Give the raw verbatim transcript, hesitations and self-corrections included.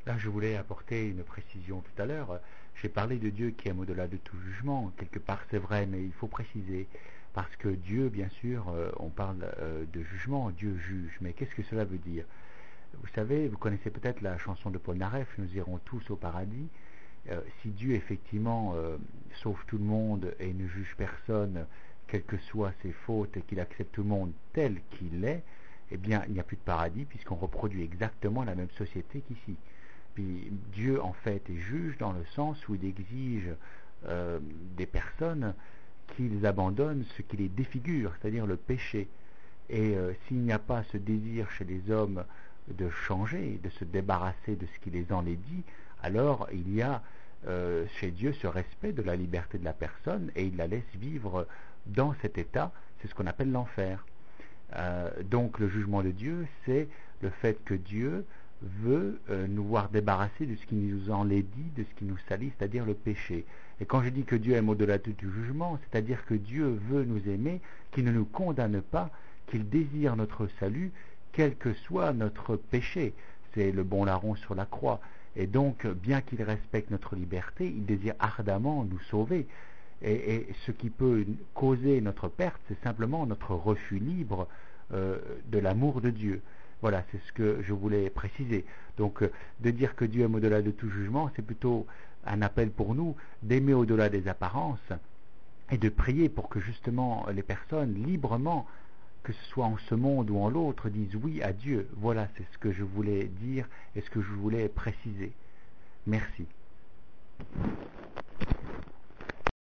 Là, je voulais apporter une précision tout à l'heure. J'ai parlé de Dieu qui aime au-delà de tout jugement. Quelque part, c'est vrai, mais il faut préciser. Parce que Dieu, bien sûr, euh, on parle euh, de jugement, Dieu juge. Mais qu'est-ce que cela veut dire? Vous savez, vous connaissez peut-être la chanson de Paul Naref, Nous irons tous au paradis. Euh, si Dieu, effectivement, euh, sauve tout le monde et ne juge personne, quelles que soient ses fautes, et qu'il accepte tout le monde tel qu'il est, eh bien, il n'y a plus de paradis, puisqu'on reproduit exactement la même société qu'ici. Puis Dieu, en fait, est juge dans le sens où il exige euh, des personnes qu'ils abandonnent ce qui les défigure, c'est-à-dire le péché. Et euh, s'il n'y a pas ce désir chez les hommes de changer, de se débarrasser de ce qui les enlaidit, alors il y a euh, chez Dieu ce respect de la liberté de la personne et il la laisse vivre dans cet état, c'est ce qu'on appelle l'enfer. Euh, donc le jugement de Dieu, c'est le fait que Dieu veut euh, nous voir débarrasser de ce qui nous enlaidit, de ce qui nous salit, c'est-à-dire le péché. Et quand je dis que Dieu aime au-delà de tout jugement, c'est-à-dire que Dieu veut nous aimer, qu'il ne nous condamne pas, qu'il désire notre salut, quel que soit notre péché. C'est le bon larron sur la croix. Et donc, bien qu'il respecte notre liberté, il désire ardemment nous sauver. Et, et ce qui peut causer notre perte, c'est simplement notre refus libre euh, de l'amour de Dieu. Voilà, c'est ce que je voulais préciser. Donc, euh, de dire que Dieu aime au-delà de tout jugement, c'est plutôt un appel pour nous d'aimer au-delà des apparences et de prier pour que justement les personnes librement, que ce soit en ce monde ou en l'autre, disent oui à Dieu. Voilà, c'est ce que je voulais dire et ce que je voulais préciser. Merci.